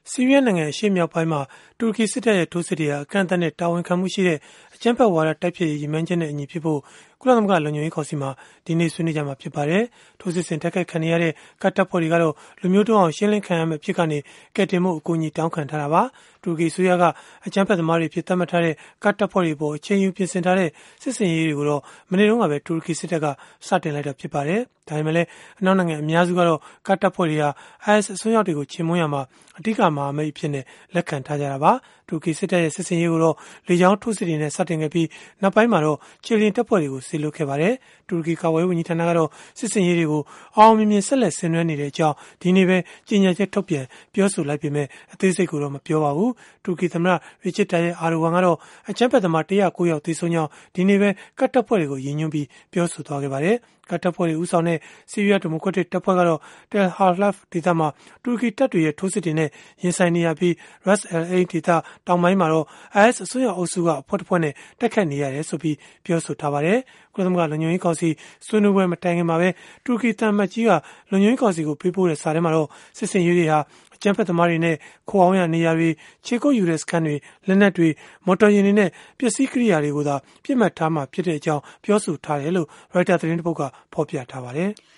ဆီးရီးယားနိုင်ငံအရှေ့မြောက်ပိုင်းမှာတူရကီစစ်တပ်ရဲ့ထိုးစစ်တွေဟာအကန့်အသတ်နဲ့တာဝန်ခံမှုရှိတဲ့အကြမ်းဖက်ဝါဒတိုက်ဖျက်ရေးရည်မှန်းချက်နဲ့အညီဖြစ်ဖို့ကုလသမဂ္ဂလုံခြုံရေးကောင်စီမှာဒီနေ့ဆွေးနွေးကြမှာဖြစ်ပါတယ်။ထိုးစစ်ဆင်တိုက်ခိုက်ခံနေရတဲ့ကတ်တပ်ဖွဲ့တွေကတော့လူမျိုးတုံးအောင်ရှင်းလင်းခံရမယ့်ဖြစ်ကနေကယ်တင်မှုအကူအညီတောင်းခံထားတာပါ။တူရကီအစိုးရကအကြမ်းဖက်သမားတွေဖြစ်သတ်မှတ်ထားတဲ့ကတ်တပ်ဖွဲ့တွေပေါ်အချိန်ယူပြင်ဆင်ထားတဲ့စစ်စင်ရေးတွေကိုတော့မနေ့တုန်းကပဲတူရကီစစ်တပ်ကစတင်လိုက်တာဖြစ်ပါတယ်။ဒါပေမဲ့လည်းအနောက်နိုင်ငံအများစုကတော့ကတ်တပ်ဖွဲ့တွေဟာ IS အစွန်းရောက်တွေကိုချေမှုန်းရမှာအဓိကမဟာမိတ်အဖြစ်နဲ့လက်ခံထားကြတာပါ။တူရကီစစ်တပ်ရဲ့စစ်စင်ရေးကိုတော့လေကြောင်းထိုးစစ်တွေနဲ့စတင်ခဲ့ပြီးနောက်ပိုင်းမှာတော့ခြေလျင်တပ်ဖွဲ့တွေကိုဆေလွတ်ခဲ့ပါတယ်။တူရကီကာကွယ်ရေးဝန်ကြီးဌာနကတော့စစ်စင်ရေးတွေကိုအောင်မြင်မြင်ဆက်လက်ဆင်နွှဲနေတဲ့အကြောင်းဒီနေ့ပဲကြေညာချက်ထုတ်ပြန်ပြောဆိုလိုက်ပေမဲ့အသေးစိတ်ကိုတော့မပြောပါဘူး။တူရကီသမ္မတRecep Tayyip Erdoganကတော့အကြမ်းဖက်သမား109ယောက်သေဆုံးကြောင်းဒီနေ့ပဲကတ်တပ်ဖွဲ့တွေကိုရည်ညွှန်းပြီးပြောဆိုသွားခဲ့ပါတယ်။ကတ်တပ်ဖွဲ့တွေဦးဆောင်တဲ့ဆီးရီးယားဒီမိုကရက်တစ်တပ်ဖွဲ့ကတော့Tal Halaf ဒေသမှာတူရကီတပ်တွေရဲ့ထိုးစစ်တွေနဲ့ရင်ဆိုင်နေရပြီး Ras Al Ain ဒေသတောင်ပိုင်းမှာတော့ IS အစွန်းရောက်အုပ်စုကအဖွဲ့တစ်ဖွဲ့နဲ့တိုက်ခိုက်နေရတယ်ဆိုပြီးပြောဆိုထားပါတယ်။ကုလသမဂ္ဂလုံခြုံရေးကောင်စီဆွေးနွေးပွဲမတိုင်ခင်မှာပဲတူရကီသံအမတ်ကြီးကလုံခြုံရေးကောင်စီကိုပေးပို့တဲ့စာထဲမှာတော့စစ်စင်ရေးတွေဟာအကြမ်းဖက်သမားတွေနဲ့ခိုအောင်ရနေရာတွေခြေကုပ်ယူတဲ့စခန်းတွေလက်နက်တွေမော်တော်ယာဉ်တွေနဲ့ပစ္စည်းကိရိယာတွေကိုသာပြစ်မှတ်ထားမှာဖြစ်တဲ့အကြောင်းပြောဆိုထားတယ်လို့ Reuters သတင်းတစ်ပုဒ်ကဖော်ပြထားပါတယ်။